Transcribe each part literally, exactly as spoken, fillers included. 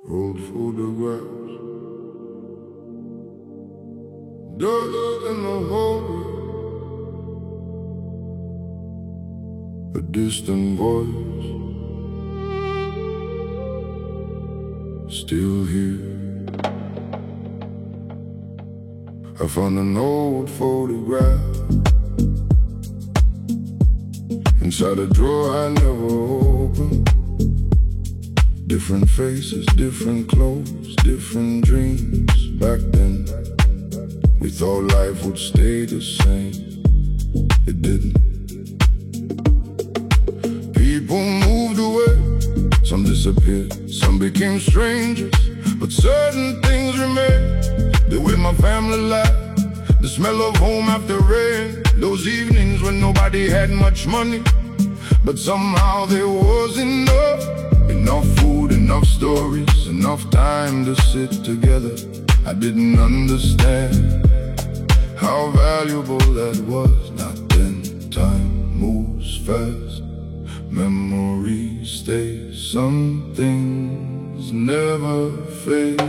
Old photographs, dust in the hallway, a distant voice, still here. I found an old photograph inside a drawer I never opened. Different faces, different clothes, different dreams. Back then, we thought life would stay the same. It didn't. People moved away, some disappeared, some became strangers, but certain things remained. The way my family laughed, the smell of home after rain, those evenings when nobody had much money, but somehow there was enough. Enough food, enough stories, enough time to sit together. I didn't understand how valuable that was. Not then. Time moves fast, memories stay. Some things never fade.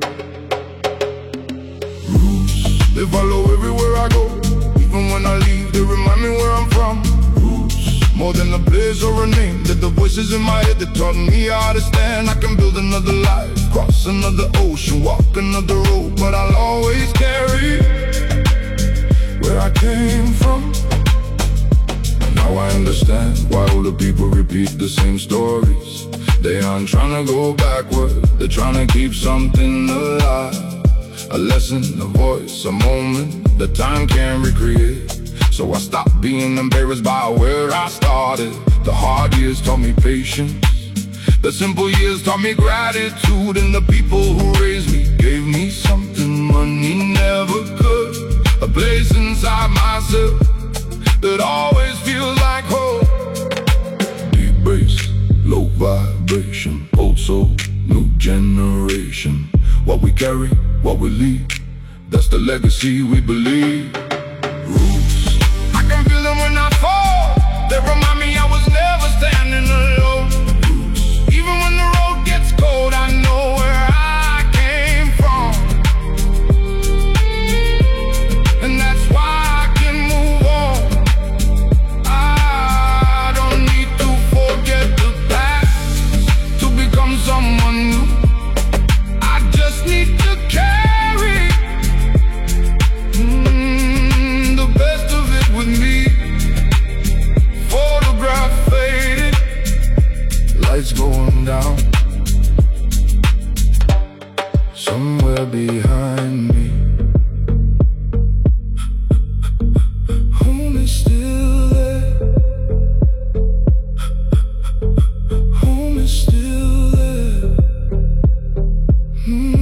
Roots, they follow everywhere I go. Even when I leave, they remind me where I'm from. More than a place or a name, they're the voices in my head that taught me how to stand. I can build another life, cross another ocean, walk another road, but I'll always carry where I came from. Now I understand why older people repeat the same stories. They aren't trying to go backward, they're trying to keep something alive. A lesson, a voice, a moment that time can't recreate. So I stopped being embarrassed by where I started. The hard years taught me patience, the simple years taught me gratitude, and the people who raised me gave me something money never could. A place inside myself that always feels like home. Deep bass, low vibration, old soul, new generation. What we carry, what we leave, that's the legacy we believe. Roots, I can feel them when I fall. They remind me I was never standing alone. Roots, even when the road gets cold, I know where I came from. And that's why I can move on. I don't need to forget the past to become someone new. I just need to carry mm, the best of it with me. Photograph faded, lights going down. Somewhere behind me, home is still there. Home is still there. Mm.